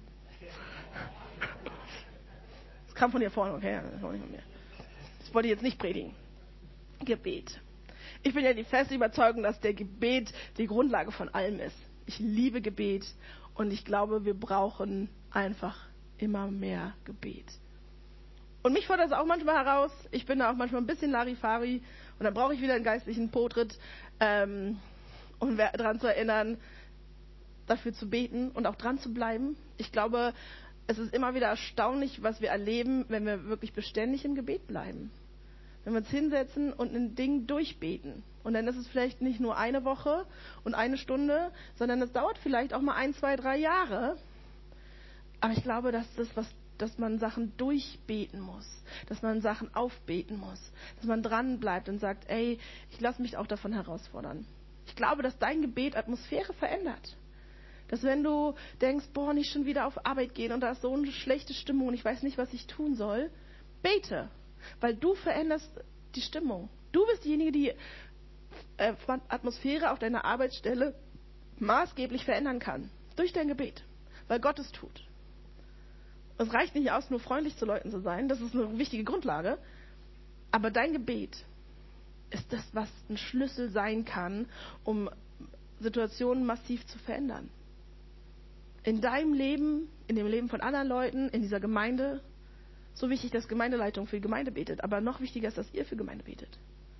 Das kam von hier vorne, okay? Das war nicht von mir. Das wollte ich jetzt nicht predigen. Gebet. Ich bin ja die feste Überzeugung, dass der Gebet die Grundlage von allem ist. Ich liebe Gebet und ich glaube, wir brauchen einfach immer mehr Gebet. Und mich fordert es auch manchmal heraus. Ich bin da auch manchmal ein bisschen Larifari und dann brauche ich wieder einen geistlichen Potritt, ähm, um daran zu erinnern, dafür zu beten und auch dran zu bleiben. Ich glaube, es ist immer wieder erstaunlich, was wir erleben, wenn wir wirklich beständig im Gebet bleiben. Wenn wir uns hinsetzen und ein Ding durchbeten. Und dann ist es vielleicht nicht nur eine Woche und eine Stunde, sondern es dauert vielleicht auch mal ein, zwei, drei Jahre. Aber ich glaube, dass das was, dass man Sachen durchbeten muss, dass man Sachen aufbeten muss, dass man dran bleibt und sagt, ey, ich lasse mich auch davon herausfordern. Ich glaube, dass dein Gebet Atmosphäre verändert. Dass wenn du denkst, boah, nicht schon wieder auf Arbeit gehen und da ist so eine schlechte Stimmung und ich weiß nicht, was ich tun soll, bete. Weil du veränderst die Stimmung. Du bist diejenige, die äh, Atmosphäre auf deiner Arbeitsstelle maßgeblich verändern kann. Durch dein Gebet. Weil Gott es tut. Es reicht nicht aus, nur freundlich zu Leuten zu sein. Das ist eine wichtige Grundlage. Aber dein Gebet ist das, was ein Schlüssel sein kann, um Situationen massiv zu verändern. In deinem Leben, in dem Leben von anderen Leuten, in dieser Gemeinde. So wichtig, dass Gemeindeleitung für die Gemeinde betet, aber noch wichtiger ist, dass ihr für Gemeinde betet.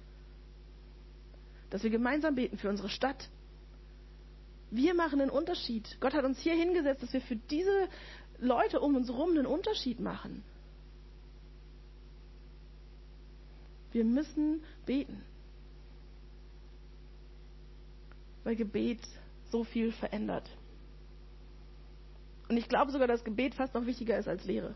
Dass wir gemeinsam beten für unsere Stadt. Wir machen einen Unterschied. Gott hat uns hier hingesetzt, dass wir für diese Leute um uns herum einen Unterschied machen. Wir müssen beten. Weil Gebet so viel verändert. Und ich glaube sogar, dass Gebet fast noch wichtiger ist als Lehre.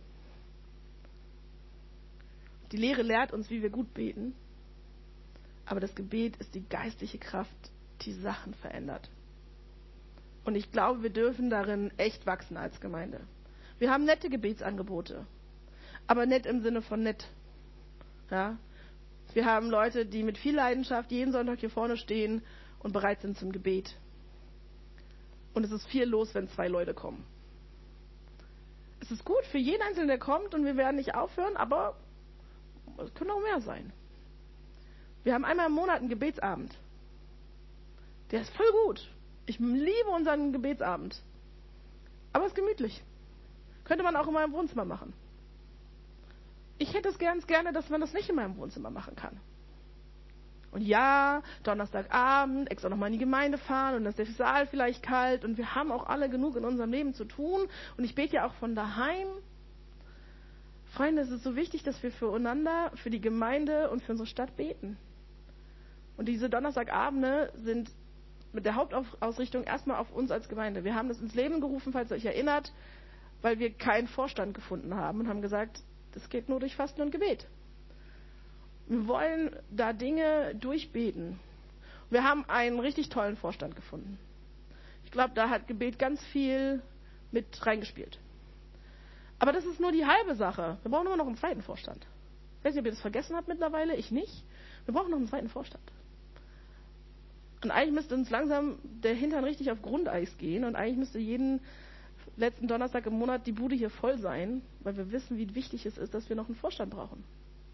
Die Lehre lehrt uns, wie wir gut beten. Aber das Gebet ist die geistliche Kraft, die Sachen verändert. Und ich glaube, wir dürfen darin echt wachsen als Gemeinde. Wir haben nette Gebetsangebote. Aber nett im Sinne von nett. Ja? Wir haben Leute, die mit viel Leidenschaft jeden Sonntag hier vorne stehen und bereit sind zum Gebet. Und es ist viel los, wenn zwei Leute kommen. Es ist gut für jeden Einzelnen, der kommt, und wir werden nicht aufhören, aber es können auch mehr sein. Wir haben einmal im Monat einen Gebetsabend. Der ist voll gut. Ich liebe unseren Gebetsabend. Aber es ist gemütlich. Könnte man auch in meinem Wohnzimmer machen. Ich hätte es ganz gerne, dass man das nicht in meinem Wohnzimmer machen kann. Und ja, Donnerstagabend, extra nochmal in die Gemeinde fahren, und dann ist der Saal vielleicht kalt, und wir haben auch alle genug in unserem Leben zu tun, und ich bete ja auch von daheim. Freunde, es ist so wichtig, dass wir füreinander, für die Gemeinde und für unsere Stadt beten. Und diese Donnerstagabende sind mit der Hauptausrichtung erstmal auf uns als Gemeinde. Wir haben das ins Leben gerufen, falls ihr euch erinnert, weil wir keinen Vorstand gefunden haben und haben gesagt, das geht nur durch Fasten und Gebet. Wir wollen da Dinge durchbeten. Wir haben einen richtig tollen Vorstand gefunden. Ich glaube, da hat Gebet ganz viel mit reingespielt. Aber das ist nur die halbe Sache. Wir brauchen immer noch einen zweiten Vorstand. Ich weiß nicht, ob ihr das vergessen habt mittlerweile, ich nicht. Wir brauchen noch einen zweiten Vorstand. Und eigentlich müsste uns langsam der Hintern richtig auf Grundeis gehen, und eigentlich müsste jeden letzten Donnerstag im Monat die Bude hier voll sein, weil wir wissen, wie wichtig es ist, dass wir noch einen Vorstand brauchen.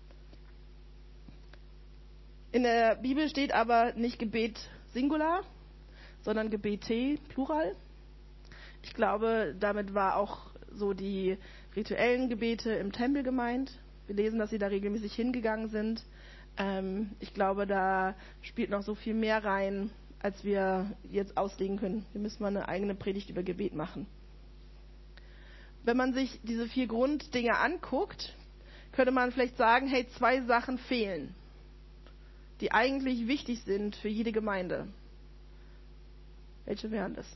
In der Bibel steht aber nicht Gebet Singular, sondern Gebete Plural. Ich glaube, damit war auch so die rituellen Gebete im Tempel gemeint. Wir lesen, dass sie da regelmäßig hingegangen sind. Ähm, ich glaube, da spielt noch so viel mehr rein, als wir jetzt auslegen können. Wir müssen mal eine eigene Predigt über Gebet machen. Wenn man sich diese vier Grunddinge anguckt, könnte man vielleicht sagen, hey, zwei Sachen fehlen, die eigentlich wichtig sind für jede Gemeinde. Welche wären das?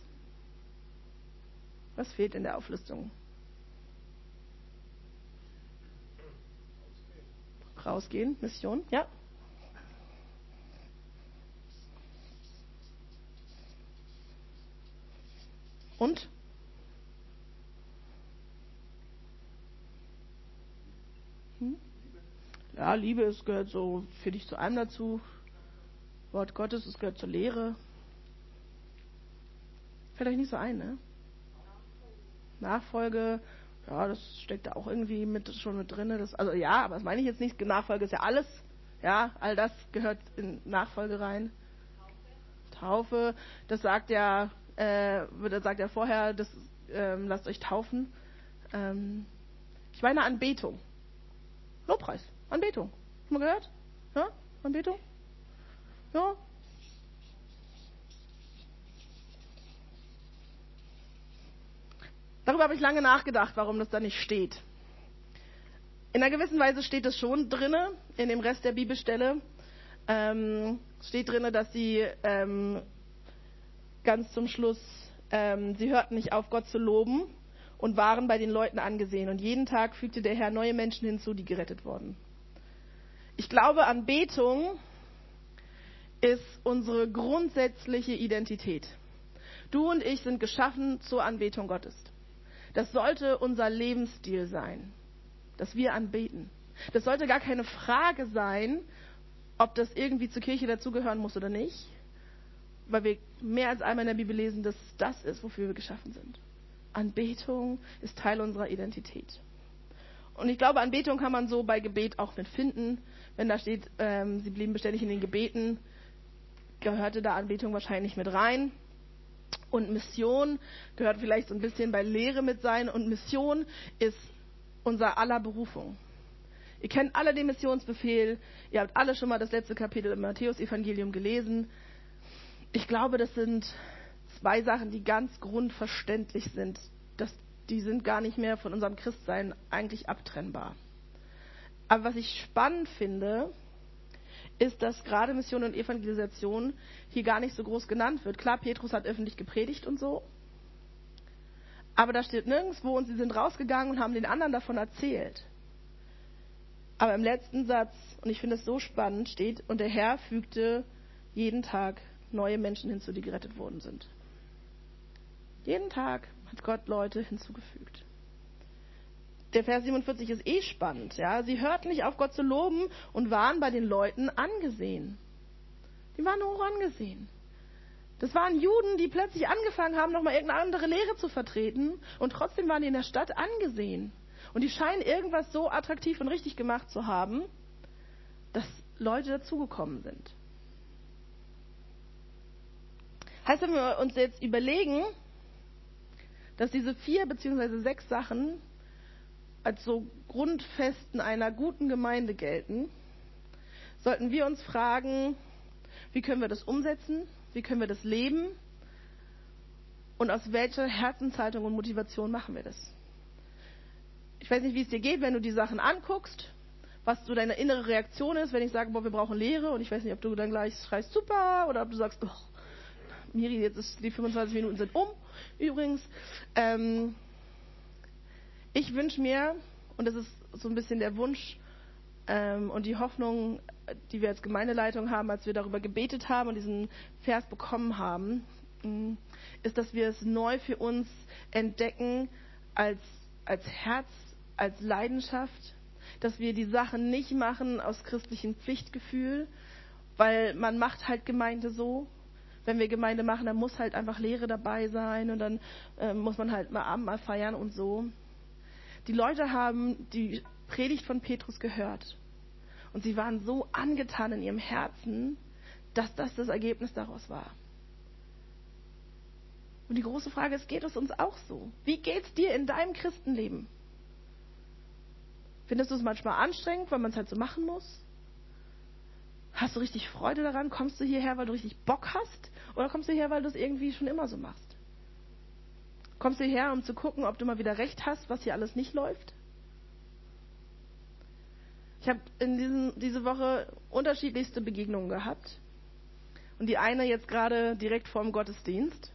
Was fehlt in der Auflistung? Rausgehen, Mission, ja. Und? Hm? Ja, Liebe, es gehört so für dich zu allem dazu. Wort Gottes, es gehört zur Lehre. Fällt euch nicht so ein, ne? Nachfolge, ja, das steckt da auch irgendwie mit, schon mit drin. Das, also ja, aber das meine ich jetzt nicht. Nachfolge ist ja alles. Ja, all das gehört in Nachfolge rein. Taufe, Taufe das sagt ja, äh, das sagt ja vorher, das, ähm, lasst euch taufen. Ähm, ich meine Anbetung. Lobpreis, Anbetung. Schon mal gehört? Ja, Anbetung? Ja. Darüber habe ich lange nachgedacht, warum das da nicht steht. In einer gewissen Weise steht es schon drinne, in dem Rest der Bibelstelle. Ähm, steht drinne, dass sie ähm, ganz zum Schluss, ähm, sie hörten nicht auf, Gott zu loben und waren bei den Leuten angesehen. Und jeden Tag fügte der Herr neue Menschen hinzu, die gerettet wurden. Ich glaube, Anbetung ist unsere grundsätzliche Identität. Du und ich sind geschaffen zur Anbetung Gottes. Das sollte unser Lebensstil sein, dass wir anbeten. Das sollte gar keine Frage sein, ob das irgendwie zur Kirche dazugehören muss oder nicht, weil wir mehr als einmal in der Bibel lesen, dass das ist, wofür wir geschaffen sind. Anbetung ist Teil unserer Identität. Und ich glaube, Anbetung kann man so bei Gebet auch mitfinden. Wenn da steht, ähm, sie blieben beständig in den Gebeten, gehörte da Anbetung wahrscheinlich mit rein. Und Mission gehört vielleicht so ein bisschen bei Lehre mit sein. Und Mission ist unser aller Berufung. Ihr kennt alle den Missionsbefehl. Ihr habt alle schon mal das letzte Kapitel im Matthäus-Evangelium gelesen. Ich glaube, das sind zwei Sachen, die ganz grundverständlich sind. Das, die sind gar nicht mehr von unserem Christsein eigentlich abtrennbar. Aber was ich spannend finde, ist, dass gerade Mission und Evangelisation hier gar nicht so groß genannt wird. Klar, Petrus hat öffentlich gepredigt und so, aber da steht nirgendwo, und sie sind rausgegangen und haben den anderen davon erzählt. Aber im letzten Satz, und ich finde es so spannend, steht, und der Herr fügte jeden Tag neue Menschen hinzu, die gerettet worden sind. Jeden Tag hat Gott Leute hinzugefügt. Der Vers siebenundvierzig ist eh spannend. Ja? Sie hörten nicht auf, Gott zu loben und waren bei den Leuten angesehen. Die waren hoch angesehen. Das waren Juden, die plötzlich angefangen haben, nochmal irgendeine andere Lehre zu vertreten, und trotzdem waren die in der Stadt angesehen. Und die scheinen irgendwas so attraktiv und richtig gemacht zu haben, dass Leute dazugekommen sind. Heißt, wenn wir uns jetzt überlegen, dass diese vier beziehungsweise sechs Sachen als so Grundfesten einer guten Gemeinde gelten, sollten wir uns fragen, wie können wir das umsetzen, wie können wir das leben und aus welcher Herzenshaltung und Motivation machen wir das. Ich weiß nicht, wie es dir geht, wenn du die Sachen anguckst, was so deine innere Reaktion ist, wenn ich sage, boah, wir brauchen Lehre, und ich weiß nicht, ob du dann gleich schreist, super, oder ob du sagst, oh, Miri, jetzt ist die fünfundzwanzig Minuten sind um, übrigens. Ähm, ich wünsche mir, und das ist so ein bisschen der Wunsch ähm, und die Hoffnung, die wir als Gemeindeleitung haben, als wir darüber gebetet haben und diesen Vers bekommen haben, ist, dass wir es neu für uns entdecken als, als Herz, als Leidenschaft, dass wir die Sachen nicht machen aus christlichem Pflichtgefühl, weil man macht halt Gemeinde so. Wenn wir Gemeinde machen, dann muss halt einfach Lehre dabei sein, und dann äh, muss man halt mal Abendmahl feiern und so. Die Leute haben die Predigt von Petrus gehört, und sie waren so angetan in ihrem Herzen, dass das das Ergebnis daraus war. Und die große Frage ist, geht es uns auch so? Wie geht's dir in deinem Christenleben? Findest du es manchmal anstrengend, weil man es halt so machen muss? Hast du richtig Freude daran? Kommst du hierher, weil du richtig Bock hast? Oder kommst du hierher, weil du es irgendwie schon immer so machst? Kommst du hierher, um zu gucken, ob du mal wieder recht hast, was hier alles nicht läuft? Ich habe in diesem, diese Woche unterschiedlichste Begegnungen gehabt. Und die eine jetzt gerade direkt vor dem Gottesdienst.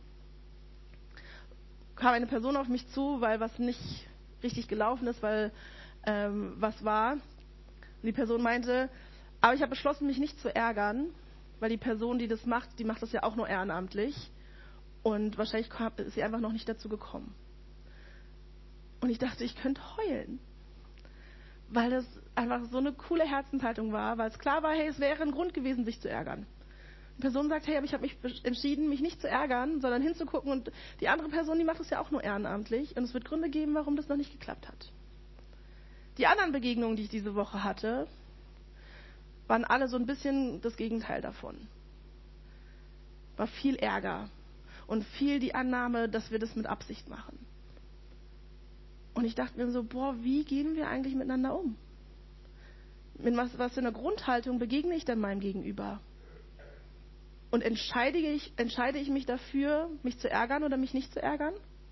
Kam eine Person auf mich zu, weil was nicht richtig gelaufen ist, weil ähm, was war. Und die Person meinte, aber ich habe beschlossen, mich nicht zu ärgern, weil die Person, die das macht, die macht das ja auch nur ehrenamtlich. Und wahrscheinlich ist sie einfach noch nicht dazu gekommen. Und ich dachte, ich könnte heulen. Weil das einfach so eine coole Herzenshaltung war, weil es klar war, hey, es wäre ein Grund gewesen, sich zu ärgern. Die Person sagt, hey, aber ich habe mich entschieden, mich nicht zu ärgern, sondern hinzugucken, und die andere Person, die macht das ja auch nur ehrenamtlich, und es wird Gründe geben, warum das noch nicht geklappt hat. Die anderen Begegnungen, die ich diese Woche hatte, waren alle so ein bisschen das Gegenteil davon. War viel Ärger und viel die Annahme, dass wir das mit Absicht machen. Und ich dachte mir so, boah, wie gehen wir eigentlich miteinander um? Mit was, was für einer Grundhaltung begegne ich denn meinem Gegenüber? Und entscheide ich, entscheide ich mich dafür, mich zu ärgern oder mich nicht zu ärgern?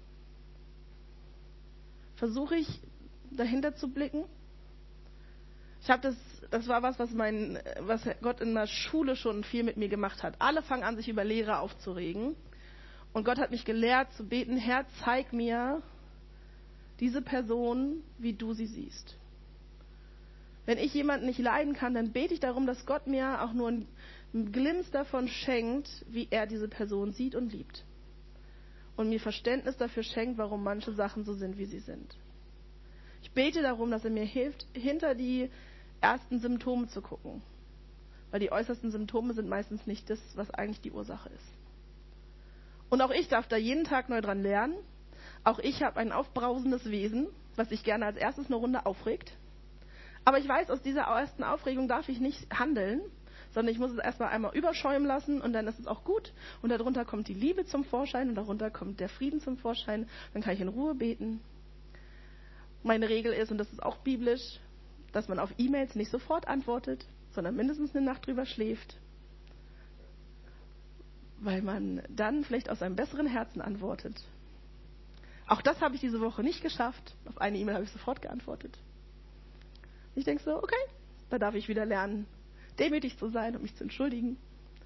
Versuche ich, dahinter zu blicken? Ich habe das, das war was, was mein, was Gott in der Schule schon viel mit mir gemacht hat. Alle fangen an, sich über Lehrer aufzuregen. Und Gott hat mich gelehrt zu beten, Herr, zeig mir diese Person, wie du sie siehst. Wenn ich jemanden nicht leiden kann, dann bete ich darum, dass Gott mir auch nur einen Glimps davon schenkt, wie er diese Person sieht und liebt. Und mir Verständnis dafür schenkt, warum manche Sachen so sind, wie sie sind. Ich bete darum, dass er mir hilft, hinter die ersten Symptome zu gucken. Weil die äußersten Symptome sind meistens nicht das, was eigentlich die Ursache ist. Und auch ich darf da jeden Tag neu dran lernen. Auch ich habe ein aufbrausendes Wesen, was sich gerne als erstes eine Runde aufregt. Aber ich weiß, aus dieser ersten Aufregung darf ich nicht handeln, sondern ich muss es erstmal einmal überschäumen lassen, und dann ist es auch gut. Und darunter kommt die Liebe zum Vorschein, und darunter kommt der Frieden zum Vorschein. Dann kann ich in Ruhe beten. Meine Regel ist, und das ist auch biblisch, dass man auf E-Mails nicht sofort antwortet, sondern mindestens eine Nacht drüber schläft. Weil man dann vielleicht aus einem besseren Herzen antwortet. Auch das habe ich diese Woche nicht geschafft. Auf eine E-Mail habe ich sofort geantwortet. Ich denke so, okay, da darf ich wieder lernen, demütig zu sein und mich zu entschuldigen.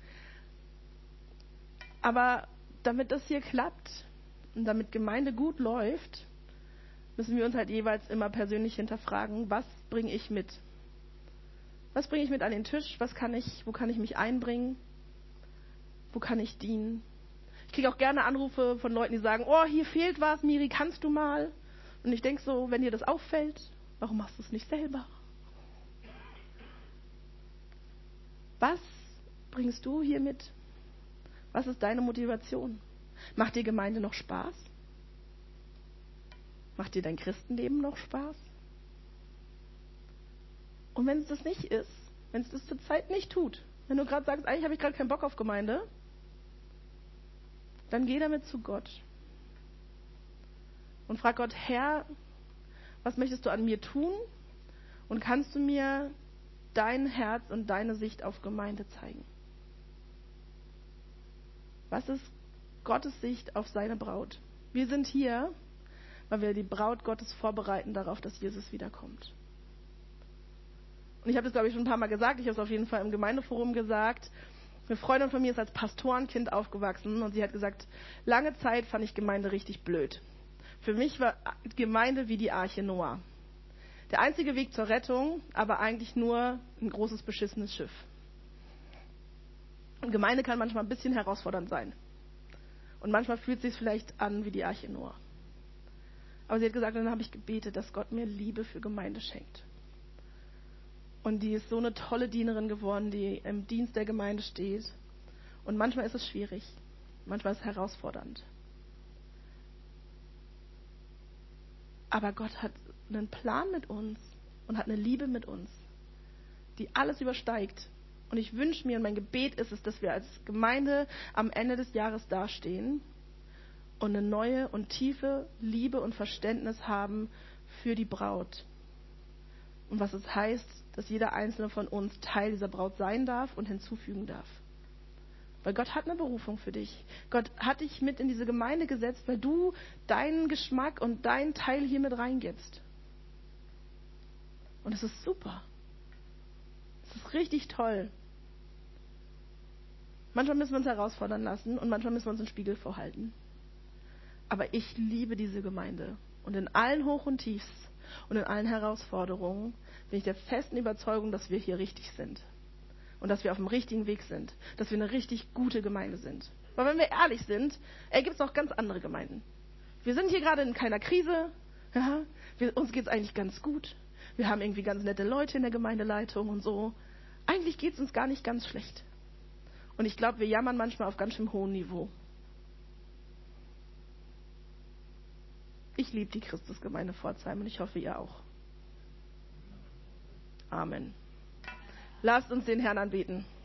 Aber damit das hier klappt und damit Gemeinde gut läuft, müssen wir uns halt jeweils immer persönlich hinterfragen, was bringe ich mit? Was bringe ich mit an den Tisch? Was kann ich, wo kann ich mich einbringen? Wo kann ich dienen? Ich kriege auch gerne Anrufe von Leuten, die sagen, oh, hier fehlt was, Miri, kannst du mal? Und ich denke so, wenn dir das auffällt, warum machst du es nicht selber? Was bringst du hier mit? Was ist deine Motivation? Macht dir Gemeinde noch Spaß? Macht dir dein Christenleben noch Spaß? Und wenn es das nicht ist, wenn es das zur Zeit nicht tut, wenn du gerade sagst, eigentlich habe ich gerade keinen Bock auf Gemeinde, dann geh damit zu Gott und frag Gott, Herr, was möchtest du an mir tun? Und kannst du mir dein Herz und deine Sicht auf Gemeinde zeigen? Was ist Gottes Sicht auf seine Braut? Wir sind hier, weil wir die Braut Gottes vorbereiten darauf, dass Jesus wiederkommt. Und ich habe das, glaube ich, schon ein paar Mal gesagt. Ich habe es auf jeden Fall im Gemeindeforum gesagt. Eine Freundin von mir ist als Pastorenkind aufgewachsen und sie hat gesagt, lange Zeit fand ich Gemeinde richtig blöd. Für mich war Gemeinde wie die Arche Noah. Der einzige Weg zur Rettung, aber eigentlich nur ein großes, beschissenes Schiff. Und Gemeinde kann manchmal ein bisschen herausfordernd sein. Und manchmal fühlt es sich vielleicht an wie die Arche Noah. Aber sie hat gesagt, dann habe ich gebetet, dass Gott mir Liebe für Gemeinde schenkt. Und die ist so eine tolle Dienerin geworden, die im Dienst der Gemeinde steht. Und manchmal ist es schwierig. Manchmal ist es herausfordernd. Aber Gott hat einen Plan mit uns und hat eine Liebe mit uns, die alles übersteigt. Und ich wünsche mir, und mein Gebet ist es, dass wir als Gemeinde am Ende des Jahres dastehen und eine neue und tiefe Liebe und Verständnis haben für die Braut. Und was es heißt, dass jeder einzelne von uns Teil dieser Braut sein darf und hinzufügen darf. Weil Gott hat eine Berufung für dich. Gott hat dich mit in diese Gemeinde gesetzt, weil du deinen Geschmack und deinen Teil hier mit reingibst. Und es ist super. Es ist richtig toll. Manchmal müssen wir uns herausfordern lassen und manchmal müssen wir uns einen Spiegel vorhalten. Aber ich liebe diese Gemeinde. Und in allen Hoch und Tiefs und in allen Herausforderungen bin ich der festen Überzeugung, dass wir hier richtig sind. Und dass wir auf dem richtigen Weg sind. Dass wir eine richtig gute Gemeinde sind. Weil wenn wir ehrlich sind, ey, gibt es noch ganz andere Gemeinden. Wir sind hier gerade in keiner Krise. Ja, wir, uns geht es eigentlich ganz gut. Wir haben irgendwie ganz nette Leute in der Gemeindeleitung und so. Eigentlich geht es uns gar nicht ganz schlecht. Und ich glaube, wir jammern manchmal auf ganz schön hohem Niveau. Ich liebe die Christusgemeinde Pforzheim und ich hoffe, ihr auch. Amen. Lasst uns den Herrn anbeten.